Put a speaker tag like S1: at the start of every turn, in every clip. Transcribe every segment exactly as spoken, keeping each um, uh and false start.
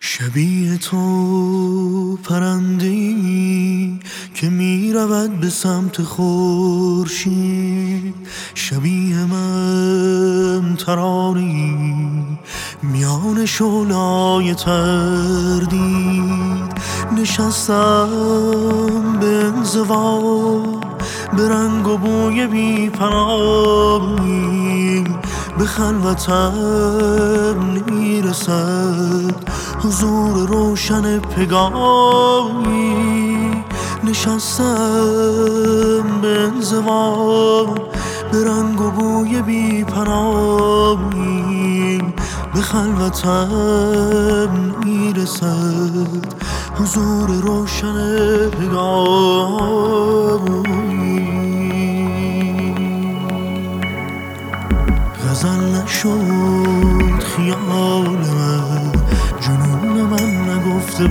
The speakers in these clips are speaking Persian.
S1: شبیه تو پرنده‌ای که می رود به سمت خورشید، شبیه من ترانه‌ای میان شعله‌های تردید. نشستم به انزوا به رنگ و بوی بی پناهی، به خلوتم نمیرسد حضور روشن پگاهی. نشستم به انزوا به رنگ و بوی بی پناهی، به خلوتم نمیرسد حضور روشن پگاهی. غزل نشد خیال من، جنون من نگفته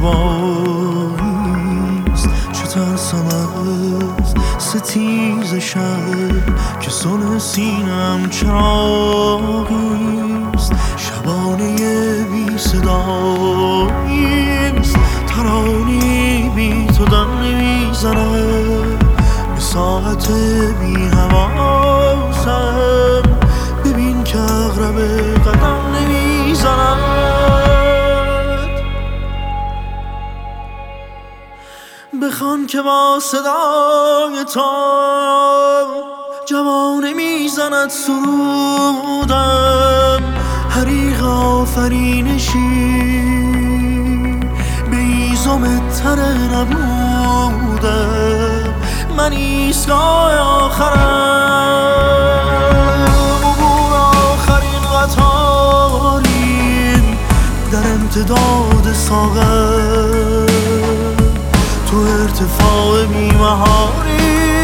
S1: بایست. چه ترسم از ستیز شب که صلح سینم چراغیست. شبانه بی صداییست، ترانی بی تو دم نمیزند. به ساعت بی حواسم ببین که اغرب قدم نمیزند. بخوان که با صدای تو جوانه میزند سرودم. حریق آفرینشی به ایزم تره نبودم. من ایستگاه آخرم، عبور آخرین قطاریم در امتداد ساغر. تو ارتفاع بی‌محالی